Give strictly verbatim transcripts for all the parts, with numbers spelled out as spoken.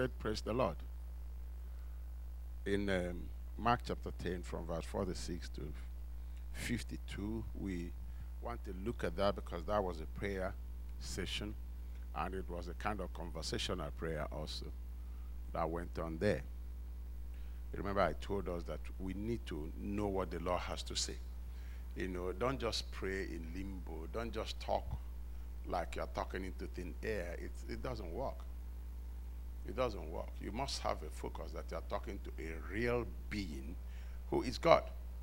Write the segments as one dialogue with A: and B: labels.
A: said, praise the Lord. In um, Mark chapter ten, from verse forty-six to fifty-two, we want to look at that because that was a prayer session, and it was a kind of conversational prayer also that went on there. Remember, I told us that we need to know what the Lord has to say. You know, don't just pray in limbo. Don't just talk like you're talking into thin air. It, it doesn't work. It doesn't work. You must have a focus that you're talking to a real being who is God.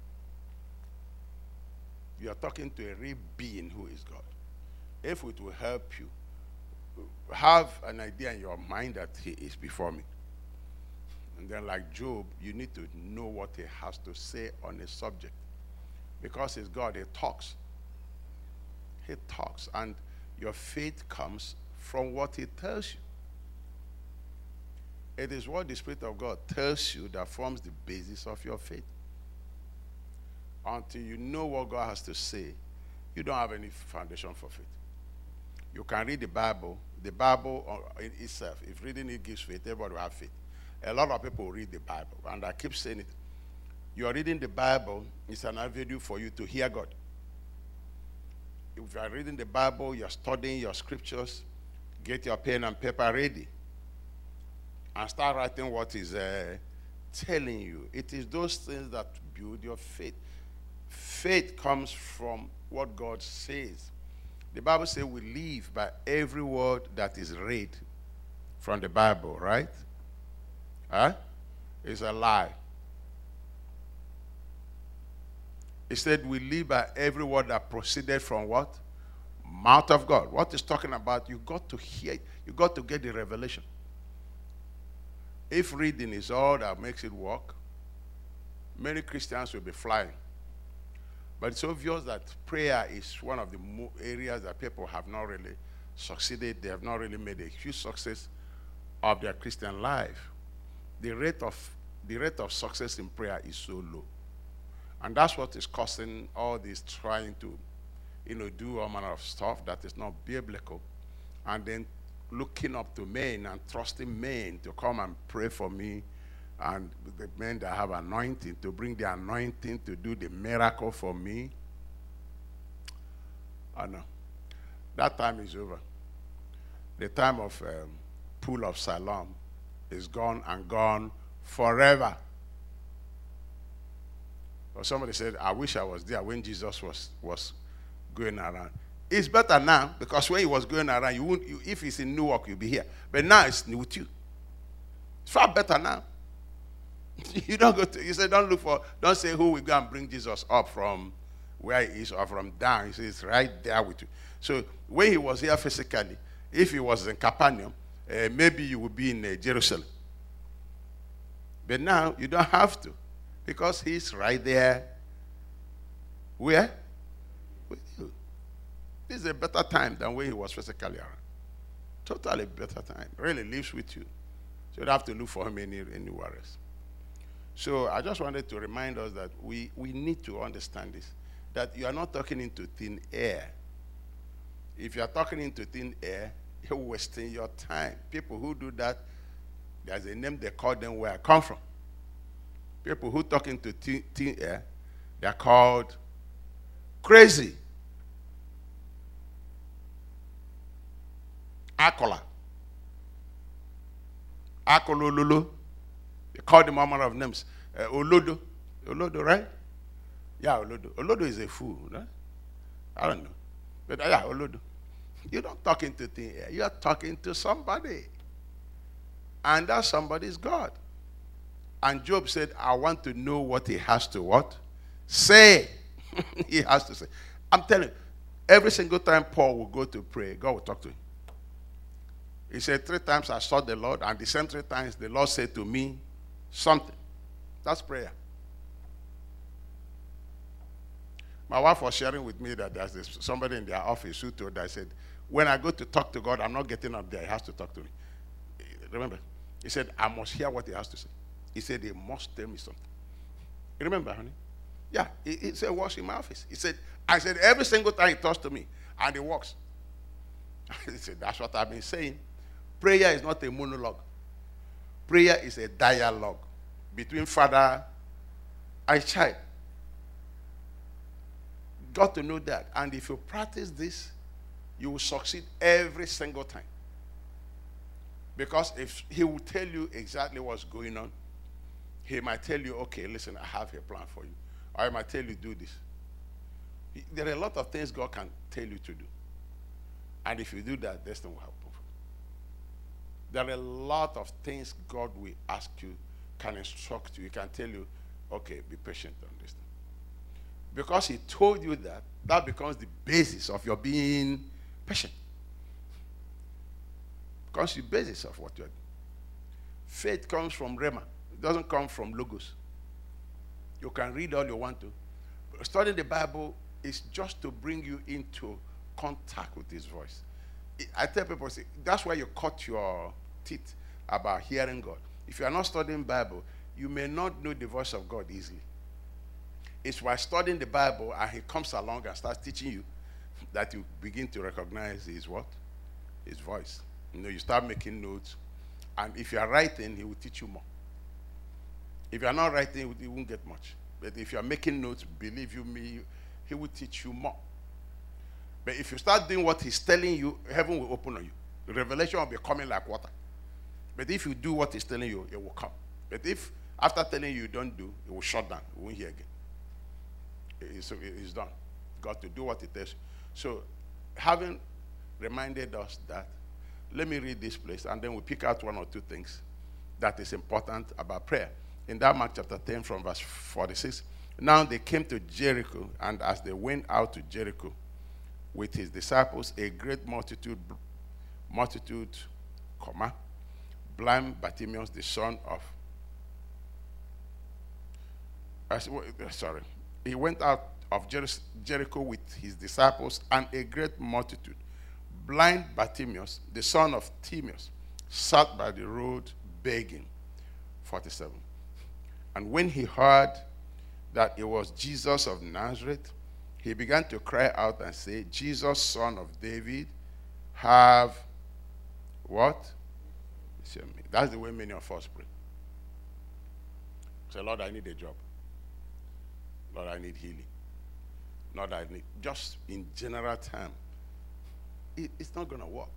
A: You're talking to a real being who is God. If it will help you, have an idea in your mind that he is before me. And then like Job, you need to know what he has to say on a subject. Because he's God, he talks. He talks. And your faith comes from what he tells you. It is what the Spirit of God tells you that forms the basis of your faith. Until you know what God has to say, you don't have any foundation for faith. You can read the Bible. The Bible in itself, if reading it gives faith, everybody will have faith. A lot of people read the Bible, and I keep saying it. You are reading the Bible, it's an avenue for you to hear God. If you are reading the Bible, you're studying your scriptures, get your pen and paper ready, and start writing what is uh, telling you. It is those things that build your faith. Faith comes from what God says. The Bible says we live by every word that is read from the Bible, right? Huh? It's a lie. It said we live by every word that proceeded from what? Mouth of God. What it's talking about, you got to hear it. You got to get the revelation. If reading is all that makes it work, many Christians will be flying. But it's obvious that prayer is one of the areas that people have not really succeeded. They have not really made a huge success of their Christian life. The rate of the rate of success in prayer is so low. And that's what is causing all this trying to, you know, do all manner of stuff that is not biblical. And then looking up to men and trusting men to come and pray for me, and the men that have anointing to bring the anointing to do the miracle for me. I know. That time is over. The time of um, Pool of Siloam is gone and gone forever. Or somebody said, I wish I was there when Jesus was, was going around. It's better now, because when he was going around, you won't, you, if he's in Newark, you'll be here. But now it's with you. It's far better now. You don't go to, you say, don't look for, don't say who will go and bring Jesus up from where he is or from down. He says, right there with you. So when he was here physically, if he was in Capernaum, uh, maybe you would be in uh, Jerusalem. But now you don't have to, because he's right there. Where? With you. This is a better time than when he was physically around. Totally better time. Really lives with you. So you don't have to look for him any, anywhere else. So I just wanted to remind us that we, we need to understand this, that you are not talking into thin air. If you are talking into thin air, you're wasting your time. People who do that, there's a name they call them where I come from. People who talk into thin, thin air, they're called crazy. Akola. Akolololo. They call them all manner of names. Uh, Olodo. Olodo, right? Yeah, Olodo. Olodo is a fool, right? I don't know. But uh, yeah, Olodo. You're not talking to thin air. You're talking to somebody. And that somebody is God. And Job said, I want to know what he has to what? Say. He has to say. I'm telling you, every single time Paul will go to pray, God will talk to him. He said, three times I sought the Lord, and the same three times the Lord said to me something. That's prayer. My wife was sharing with me that there's this, somebody in their office who told her, I said, when I go to talk to God, I'm not getting up there. He has to talk to me. Remember, he said, I must hear what he has to say. He said, he must tell me something. You remember, honey? Yeah, he, he said, wash in my office. He said, I said, every single time he talks to me, and he walks. He said, that's what I've been saying. Prayer is not a monologue. Prayer is a dialogue between father and child. Got to know that. And if you practice this, you will succeed every single time. Because if he will tell you exactly what's going on, he might tell you, okay, listen, I have a plan for you. Or he might tell you, do this. There are a lot of things God can tell you to do. And if you do that, this thing will happen. There are a lot of things God will ask you, can instruct you. He can tell you, okay, be patient on this thing. Because he told you that, that becomes the basis of your being patient. Becomes the basis of what you're doing. Faith comes from Rhema. It doesn't come from logos. You can read all you want to. But studying the Bible is just to bring you into contact with his voice. I tell people, see, that's why you cut your teeth about hearing God. If you are not studying Bible, you may not know the voice of God easily. It's while studying the Bible and he comes along and starts teaching you that you begin to recognize his what? His voice. You know, you start making notes. And if you are writing, he will teach you more. If you are not writing, you won't get much. But if you are making notes, believe you me, he will teach you more. But if you start doing what he's telling you, heaven will open on you. The revelation will be coming like water. But if you do what he's telling you, it will come. But if after telling you you don't do, it will shut down. You won't hear again. It's, it's done. Got to do what it tells you. So, having reminded us that, let me read this place, and then we'll pick out one or two things that is important about prayer. In that Mark chapter ten from verse forty-six, now they came to Jericho, and as they went out to Jericho with his disciples, a great multitude, multitude, comma, blind Bartimaeus, the son of, uh, sorry, he went out of Jer- Jericho with his disciples and a great multitude. Blind Bartimaeus, the son of Timaeus, sat by the road begging. forty-seven. And when he heard that it was Jesus of Nazareth, he began to cry out and say, Jesus, son of David, have what? That's the way many of us pray. Say, Lord, I need a job. Lord, I need healing. Lord, I need, just in general term, it, it's not going to work.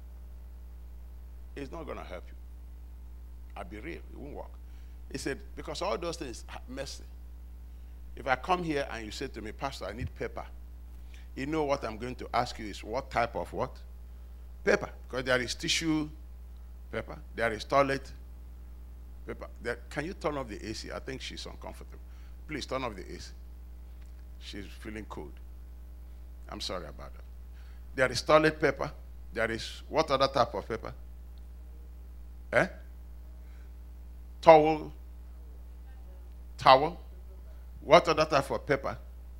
A: It's not going to help you. I'll be real, it won't work. He said, because all those things are messy. If I come here and you say to me, Pastor, I need paper, you know what I'm going to ask you is what type of what? Paper. Because there is tissue paper, there is toilet paper. There, can you turn off the A C? I think she's uncomfortable. Please turn off the A C. She's feeling cold. I'm sorry about that. There is toilet paper. There is what other type of paper? Eh? Towel. Towel. What other type of paper?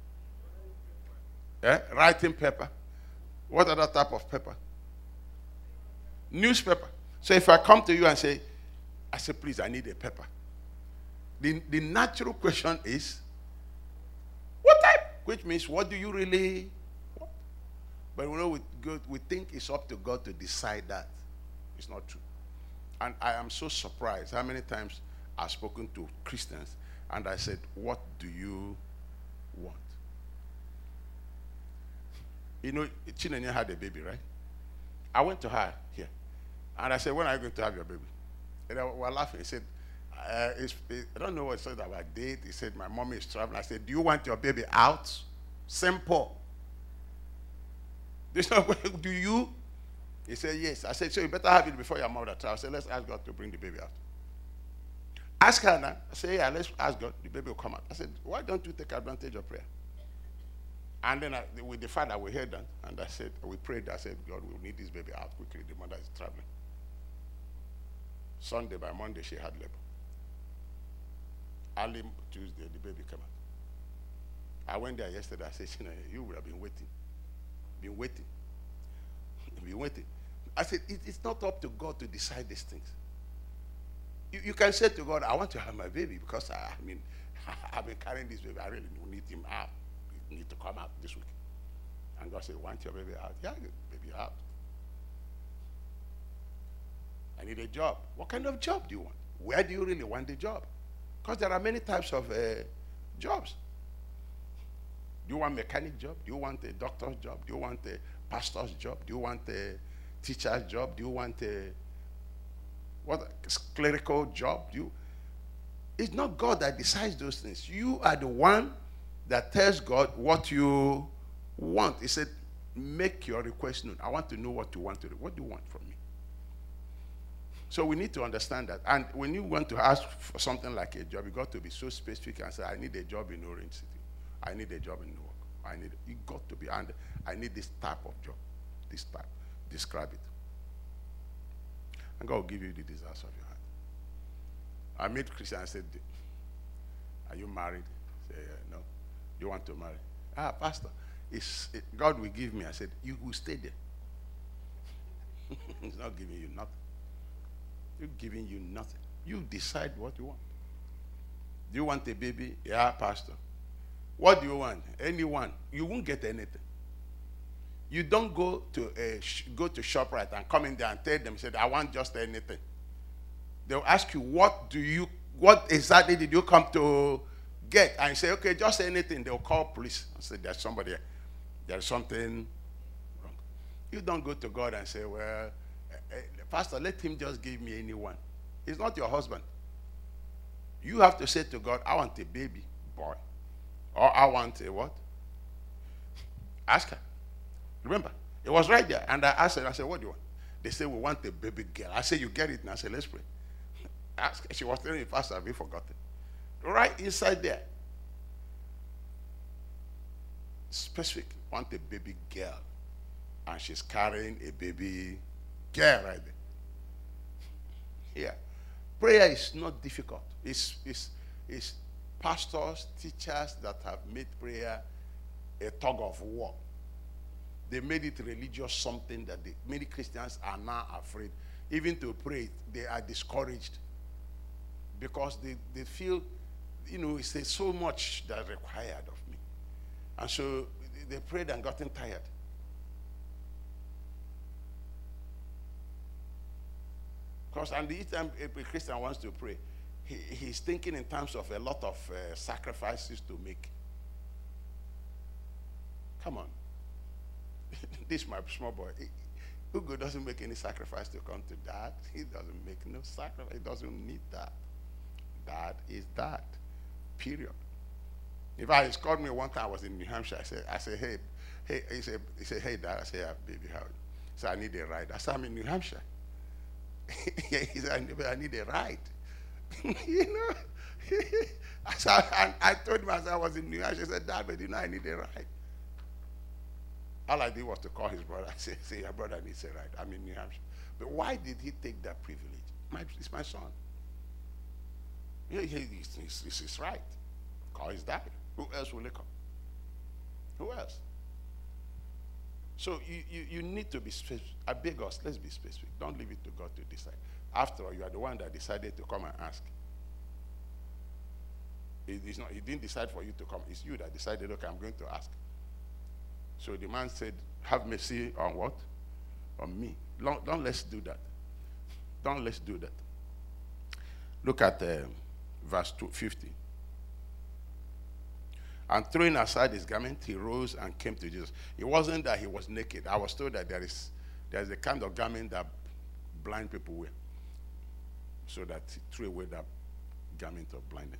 A: Eh? Writing paper. What other type of paper? Newspaper. So if I come to you and say, I say, please, I need a paper. The, the natural question is, what type? Which means, what do you really want? But you know, we, go, we think it's up to God to decide that. It's not true. And I am so surprised how many times I've spoken to Christians and I said, what do you want? You know, Chinenye had a baby, right? I went to her here. And I said, when are you going to have your baby? And they were laughing. He said, uh, it's, it, I don't know what he said about date. He said, my mommy is traveling. I said, do you want your baby out? Simple. Do you? He said, yes. I said, so you better have it before your mother travels. I said, let's ask God to bring the baby out. Ask her now. I said, yeah, let's ask God. The baby will come out. I said, why don't you take advantage of prayer? And then I, with the father, we heard that. And I said, we prayed. I said, God, we need this baby out quickly. The mother is traveling. Sunday, by Monday, she had labor. Early Tuesday, the baby came out. I went there yesterday. I said, you would have been waiting. Been waiting. Been waiting. I said, it, it's not up to God to decide these things. You, you can say to God, I want to have my baby because, I, I mean, I've been carrying this baby. I really need him out. He needs to come out this week. And God said, want your baby out? Yeah, baby out. I need a job. What kind of job do you want? where do you really want the job? Because there are many types of uh, jobs. Do you want a mechanic job? Do you want a doctor's job? Do you want a pastor's job? Do you want a teacher's job? Do you want a what a clerical job? Do you? It's not God that decides those things. You are the one that tells God what you want. He said, make your request known. I want to know what you want to do. What do you want from me? So we need to understand that. And when you want to ask for something like a job, you got to be so specific and say, I need a job in Orange City. I need a job in Newark. I need, you got to be, and I need this type of job. This type. Describe it. And God will give you the desires of your heart. I met Christian and said, are you married? Say, no. You want to marry? Ah, Pastor, it's, it, God will give me. I said, you will stay there. He's not giving you nothing. He's giving you nothing. You decide what you want. Do you want a baby? Yeah, Pastor. What do you want? Anyone. You won't get anything. You don't go to a sh- go to ShopRite and come in there and tell them, say, I want just anything. They'll ask you, what do you, what exactly did you come to get? And you say, okay, just anything. They'll call police and say, there's somebody, there's something wrong. You don't go to God and say, well, uh, uh, Pastor, let him just give me anyone. He's not your husband. You have to say to God, I want a baby boy. Or I want a what? Ask her. Remember, it was right there. And I asked her, I said, what do you want? They said, we want a baby girl. I said, you get it now. I said, let's pray. Ask her. She was telling me, Pastor, have you forgotten? Right inside there. Specific. Want a baby girl. And she's carrying a baby girl right there. Yeah. Prayer is not difficult. It's, it's, it's pastors, teachers that have made prayer a tug of war. They made it religious, something that they, many Christians are now afraid. Even to pray, they are discouraged. Because they, they feel, you know, it's there's so much that's required of me. And so they prayed and gotten tired. Because and each time a Christian wants to pray, he, he's thinking in terms of a lot of uh, sacrifices to make. Come on. This is my small boy. Hugo doesn't make any sacrifice to come to dad. He doesn't make no sacrifice. He doesn't need that. Dad is dad. Period. In fact, he called me one time. I was in New Hampshire. I said, I said, hey, hey. He said, he said, hey, Dad. I said, yeah, baby, how? He said, I need a ride. I said, I'm in New Hampshire. He said, I need a ride. You know. I said, I, I told him as I was in New Hampshire. He said, Dad, but you know, I need a ride. All I did was to call his brother and say, say, your brother needs a ride. I'm in New Hampshire. But why did he take that privilege? My, it's my son. Yeah, he, he's, he's, he's right. Call his dad. Who else will he come? Who else? So you, you, you need to be specific. I beg us, let's be specific. Don't leave it to God to decide. After all, you are the one that decided to come and ask. It is not, he didn't decide for you to come. It's you that decided, okay, I'm going to ask. So the man said, have mercy on what? On me. Don't, don't let's do that. Don't let's do that. Look at uh, verse fifty. And throwing aside his garment, he rose and came to Jesus. It wasn't that he was naked. I was told that there is there is a kind of garment that blind people wear. So that he threw away that garment of blindness.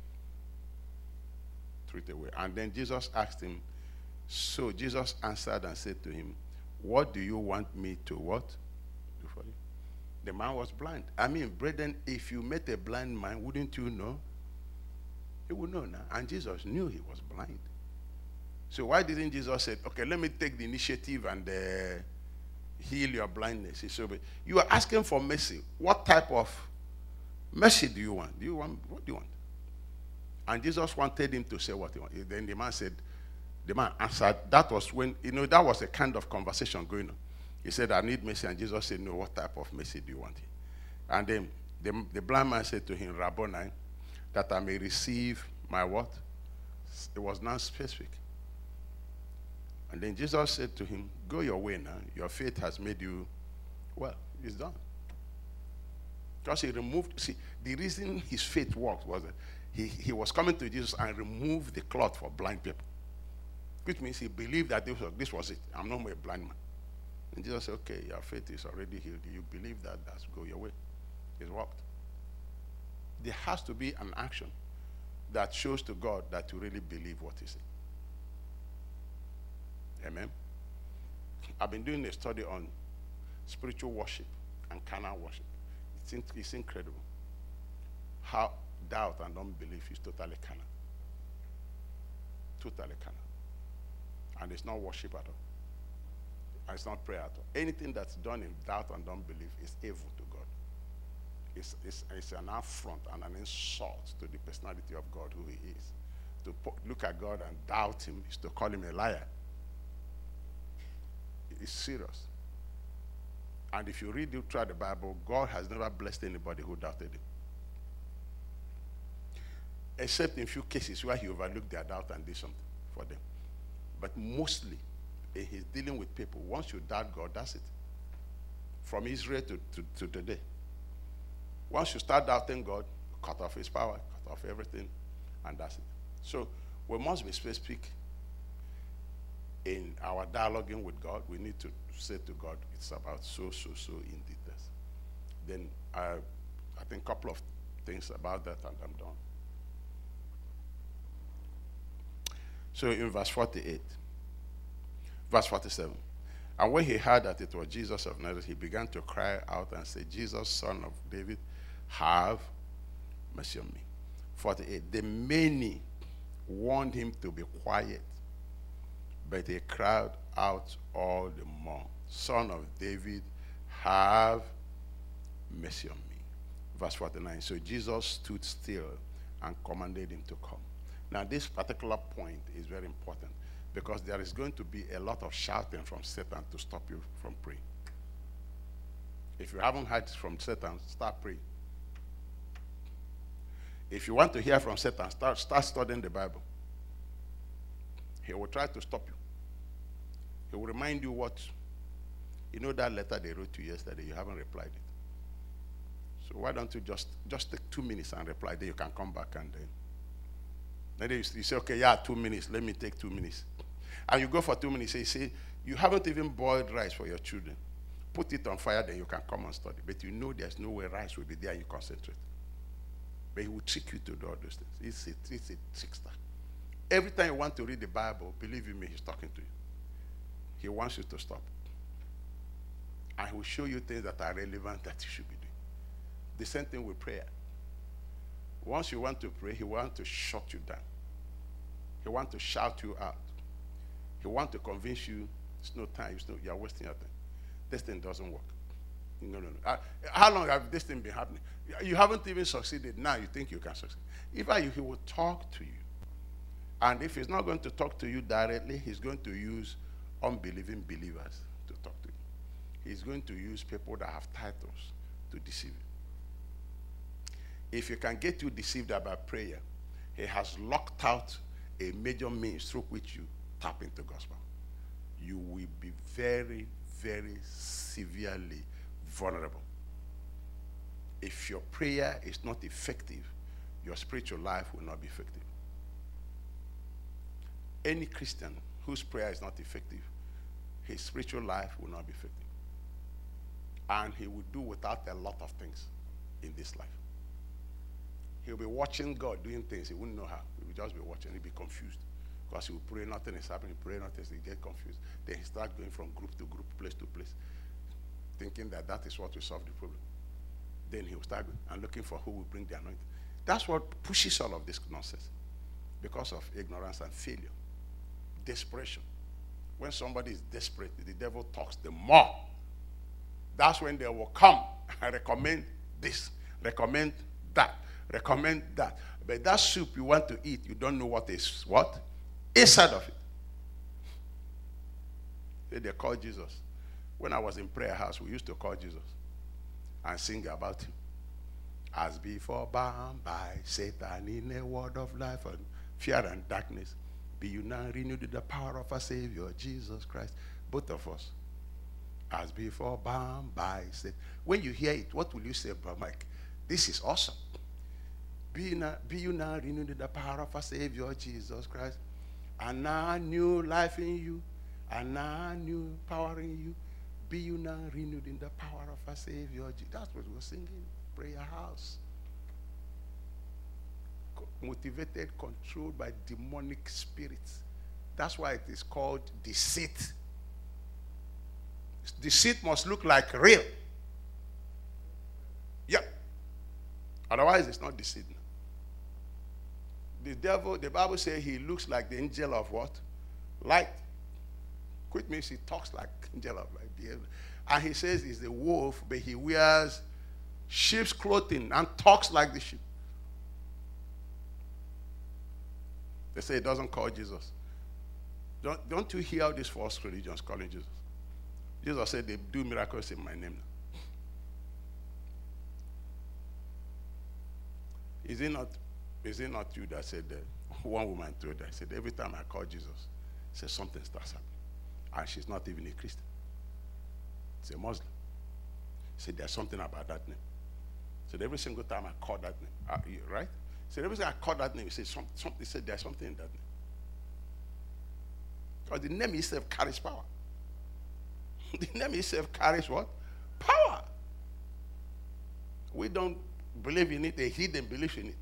A: Threw it away. And then Jesus asked him, so Jesus answered and said to him, what do you want me to what? Do for you? The man was blind. I mean, brethren, if you met a blind man, wouldn't you know? He would know now. And Jesus knew he was blind. So why didn't Jesus say, okay, let me take the initiative and uh, heal your blindness? He said, you are asking for mercy. What type of mercy do you want? Do you want, what do you want? And Jesus wanted him to say what he wanted. Then the man said, the man answered, that was when, you know, that was a kind of conversation going on. He said, I need mercy. And Jesus said, no, what type of mercy do you want? And then the, the blind man said to him, Rabboni, that I may receive my what? It was not specific. And then Jesus said to him, go your way now. Your faith has made you well. It's done. Because he removed, see, the reason his faith worked was that he, he was coming to Jesus and removed the cloth for blind people. Which means he believed that this was, this was it. I'm no more a blind man. And Jesus said, okay, your faith is already healed. You believe that, that's go your way. It worked. There has to be an action that shows to God that you really believe what he said. Amen. I've been doing a study on spiritual worship and carnal worship. It's, in, it's incredible how doubt and unbelief is totally carnal. Totally carnal. And it's not worship at all. And it's not prayer at all. Anything that's done in doubt and unbelief is evil to God. It's, it's, it's an affront and an insult to the personality of God, who he is. To po- look at God and doubt him is to call him a liar. It's serious. And if you read it throughout the Bible, God has never blessed anybody who doubted him. Except in a few cases where he overlooked their doubt and did something for them. But mostly, he's dealing with people. Once you doubt God, that's it. From Israel to, to, to today. Once you start doubting God, cut off his power, cut off everything, and that's it. So we must be specific in our dialoguing with God. We need to say to God, it's about so, so, so in details. Then I, I think a couple of things about that, and I'm done. So in verse forty-eight, verse forty-seven, and when he heard that it was Jesus of Nazareth, he began to cry out and say, Jesus, son of David, have mercy on me. forty-eight, the many warned him to be quiet, but he cried out all the more, Son of David, have mercy on me. Verse forty-nine, so Jesus stood still and commanded him to come. Now, this particular point is very important because there is going to be a lot of shouting from Satan to stop you from praying. If you haven't heard from Satan, start praying. If you want to hear from Satan, start, start studying the Bible. He will try to stop you. He will remind you what, you know that letter they wrote to you yesterday, you haven't replied it. So why don't you just, just take two minutes and reply, then you can come back and then. Then you say, okay, yeah, two minutes, let me take two minutes. And you go for two minutes, you say, you haven't even boiled rice for your children. Put it on fire, then you can come and study. But you know there's no way rice will be there and you concentrate. But he will trick you to do all those things. It's a, it's a trickster. Every time you want to read the Bible, believe me, he's talking to you. He wants you to stop. And he will show you things that are relevant that you should be doing. The same thing with prayer. Once you want to pray, he wants to shut you down. He wants to shout you out. He wants to convince you it's no time, it's no, you're wasting your time. This thing doesn't work. No, no, no. Uh, how long have this thing been happening? You haven't even succeeded. Now you think you can succeed. If I, he will talk to you. And if he's not going to talk to you directly, he's going to use unbelieving believers to talk to you. He's going to use people that have titles to deceive you. If he can get you deceived about prayer, he has locked out a major means through which you tap into gospel. You will be very, very severely vulnerable. If your prayer is not effective, your spiritual life will not be effective. Any Christian whose prayer is not effective, his spiritual life will not be effective. And he will do without a lot of things in this life. He'll be watching God doing things. He wouldn't know how. He will just be watching. He'll be confused. Because he will pray, nothing is happening. Pray, nothing is, he get confused. Then he starts going from group to group, place to place, thinking that that is what will solve the problem. Then he will start going and looking for who will bring the anointing. That's what pushes all of this nonsense. Because of ignorance and failure. Desperation. When somebody is desperate, the devil talks the more. That's when they will come and recommend this, recommend that, recommend that. But that soup you want to eat, you don't know what is what? Inside of it. They call Jesus. When I was in prayer house, we used to call Jesus and sing about him. As before bound by Satan in a world of life and fear and darkness, be you now renewed in the power of our Savior, Jesus Christ. Both of us. As before bound by Satan. When you hear it, what will you say, Brother Mike? This is awesome. Be, now, be you now renewed in the power of our Savior Jesus Christ. And now new life in you. And now new power in you. Be you now renewed in the power of our Savior Jesus. That's what we're singing. Prayer house. Motivated, controlled by demonic spirits. That's why it is called deceit. Deceit must look like real. Yeah. Otherwise, it's not deceit. The devil, the Bible says he looks like the angel of what? Light. Quit means he talks like angel of light. And he says he's the wolf, but he wears sheep's clothing and talks like the sheep. They say it doesn't call Jesus. Don't, don't you hear all these false religions calling Jesus? Jesus said they do miracles in my name. Is it not, is it not you that said that? One woman told that. Said, every time I call Jesus, said something starts happening. And she's not even a Christian. She's a Muslim. Said there's something about that name. Said every single time I call that name, uh, right? Said every time I call that name, he said, some, some, he said there's something in that name. Because the name itself carries power. The name itself carries what? Power. We don't believe in it, a hidden belief in it.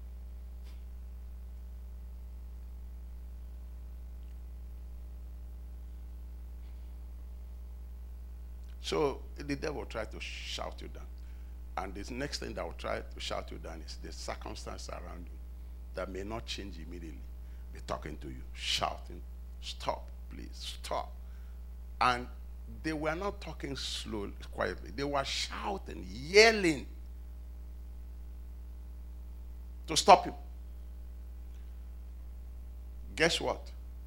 A: So the devil tried to shout you down. And the next thing that will try to shout you down is the circumstance around you that may not change immediately. Be talking to you, shouting, stop, please, stop. And they were not talking slowly, quietly. They were shouting, yelling to stop him. Guess what?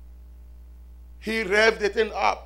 A: He revved the thing up.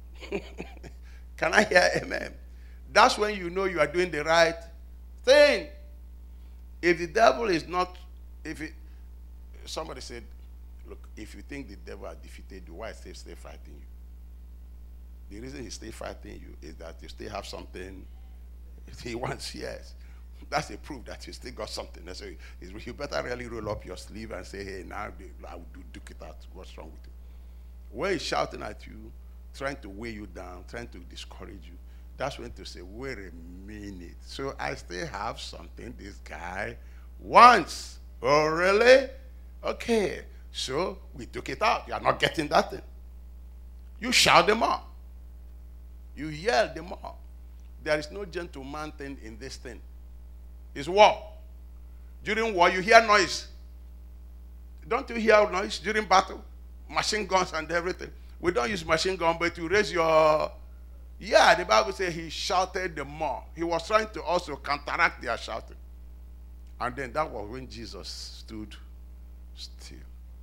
A: Can I hear amen? That's when you know you are doing the right thing. If the devil is not, if it, somebody said, look, if you think the devil has defeated you, why stay, stay fighting you? The reason he stay fighting you is that you still have something he wants, yes. That's a proof that you still got something. So you better really roll up your sleeve and say, hey, now I will do, duke it out. What's wrong with you? When he's shouting at you, trying to weigh you down, trying to discourage you, that's when to say, wait a minute. So I still have something this guy wants. Oh, really? Okay. So we took it out. You are not getting that thing. You shout them out. You yell them out. There is no gentleman thing in this thing. It's war. During war, you hear noise. Don't you hear noise during battle? Machine guns and everything. We don't use machine gun, but you raise your... Yeah, the Bible says he shouted the more. He was trying to also counteract their shouting. And then that was when Jesus stood still.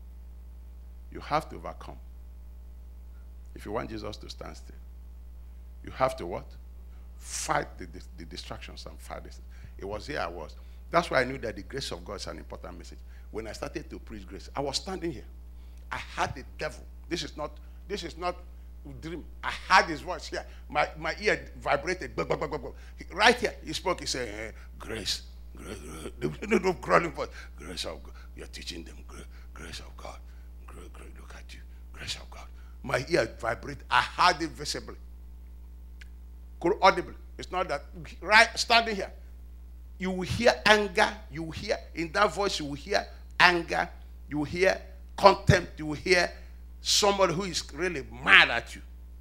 A: You have to overcome. If you want Jesus to stand still, you have to what? Fight the, the, the distractions and fight this. It was here I was. That's why I knew that the grace of God is an important message. When I started to preach grace, I was standing here. I had the devil. This is not... This is not dream. I heard his voice here. My, my ear vibrated. Blah, blah, blah, blah, blah. He, right here, he spoke. He said, hey, grace, grace, grace. No, no, crawling for grace of God. You're teaching them grace, grace of God. Grace, grace, look at you. Grace of God. My ear vibrated. I heard it visibly. Audibly. It's not that. Right, standing here. You will hear anger. You will hear, in that voice, you will hear anger. You will hear contempt. You will hear somebody who is really mad at you.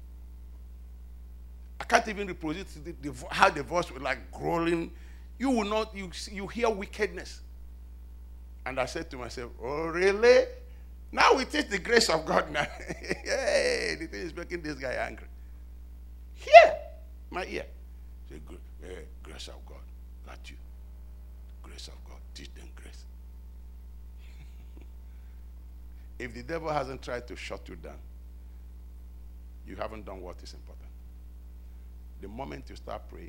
A: I can't even reproduce the, the, how the voice was like growling. You will not, you, you hear wickedness. And I said to myself, oh, really? Now we take the grace of God now. Hey, the thing is making this guy angry. Here, my ear. Say, hey, grace of God. Got you. Grace of God. Teach them grace. If the devil hasn't tried to shut you down, you haven't done what is important. The moment you start praying,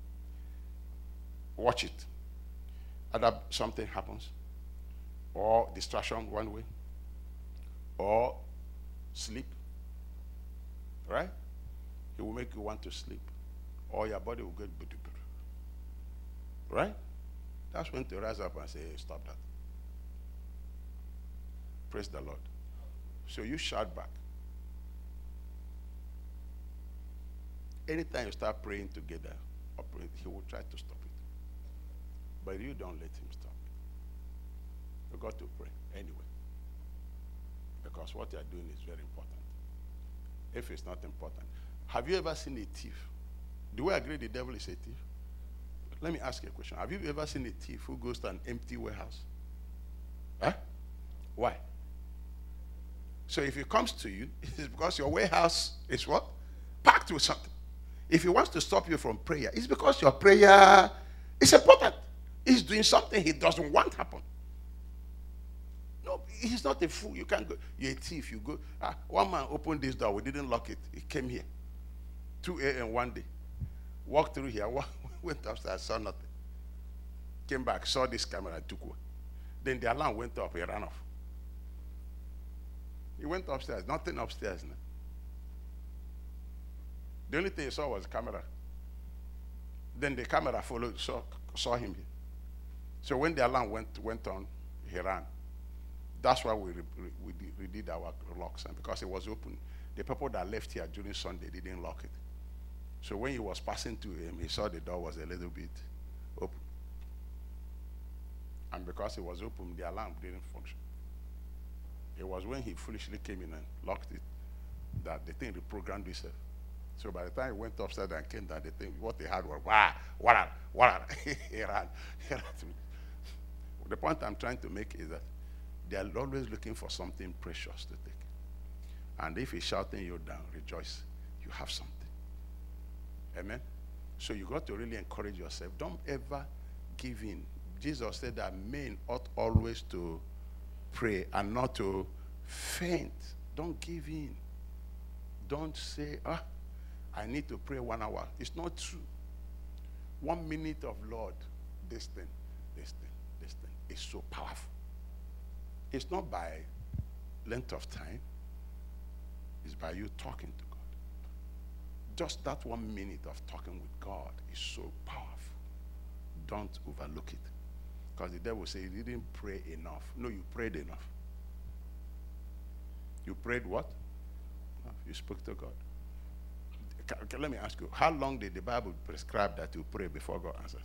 A: watch it. Either something happens, or distraction one way, or sleep. Right? It will make you want to sleep. Or your body will get budu budu. Right? That's when to rise up and say, hey, stop that. Praise the Lord. So you shout back. Anytime you start praying together, he will try to stop it. But you don't let him stop it. You got to pray anyway. Because what you are doing is very important. If it's not important. Have you ever seen a thief? Do we agree the devil is a thief? Let me ask you a question. Have you ever seen a thief who goes to an empty warehouse? Huh? Why? So if he comes to you, it's because your warehouse is what? Packed with something. If he wants to stop you from prayer, it's because your prayer is important. He's doing something he doesn't want to happen. No, he's not a fool. You can't go. You're a thief. You go. Ah, one man opened this door. We didn't lock it. He came here. two a.m. one day. Walked through here. Went upstairs. Saw nothing. Came back. Saw this camera and took one. Then the alarm went up. He ran off. He went upstairs. Nothing upstairs now. The only thing he saw was the camera. Then the camera followed, saw, saw him here. So when the alarm went went on, he ran. That's why we, re, we, did, we did our locks. And because it was open, the people that left here during Sunday didn't lock it. So when he was passing to him, he saw the door was a little bit open. And because it was open, the alarm didn't function. It was when he foolishly came in and locked it that the thing reprogrammed itself. So by the time he went upstairs and came down, the thing, what he had was, wow, what, what, he ran. He ran to me. The point I'm trying to make is that they are always looking for something precious to take. And if he's shouting you down, rejoice, you have something. Amen? So you got to really encourage yourself. Don't ever give in. Jesus said that men ought always to pray and not to faint. Don't give in. Don't say, ah, I need to pray one hour. It's not true. One minute of Lord, this thing, this thing, this thing is so powerful. It's not by length of time. It's by you talking to God. Just that one minute of talking with God is so powerful. Don't overlook it. Because the devil says you didn't pray enough. No, you prayed enough. You prayed what? You spoke to God. Okay, let me ask you, how long did the Bible prescribe that you pray before God answers?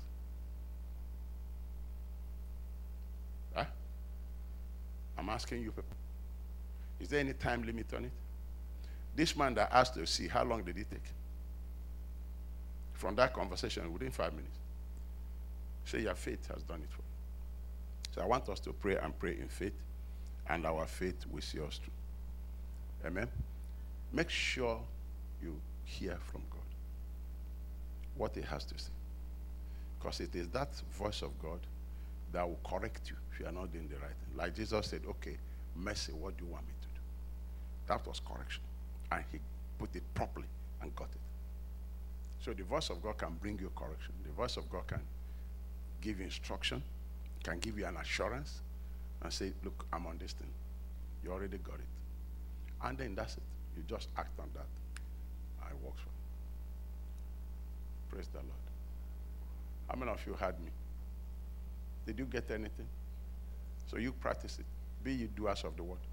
A: Huh? I'm asking you people. Is there any time limit on it? This man that asked to see, how long did it take? From that conversation, within five minutes. Say your faith has done it for you. So I want us to pray and pray in faith, and our faith will see us through. Amen? Make sure you hear from God what he has to say. Because it is that voice of God that will correct you if you are not doing the right thing. Like Jesus said, okay, mercy, what do you want me to do? That was correction. And he put it properly and got it. So the voice of God can bring you correction. The voice of God can give you instruction, can give you an assurance, and say, look, I'm on this thing. You already got it. And then that's it. You just act on that. I works for you. Praise the Lord. How many of you heard me? Did you get anything? So you practice it. Be you doers of the word.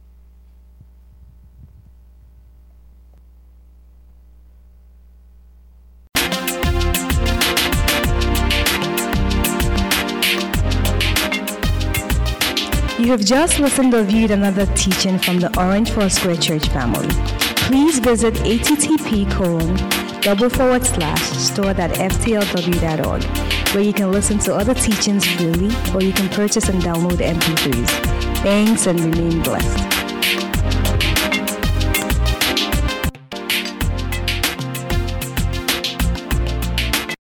B: You have just listened or viewed another teaching from the Orange Foursquare Church family. Please visit http colon double forward slash store.ftlw.org, where you can listen to other teachings freely, or you can purchase and download M P threes. Thanks and remain blessed.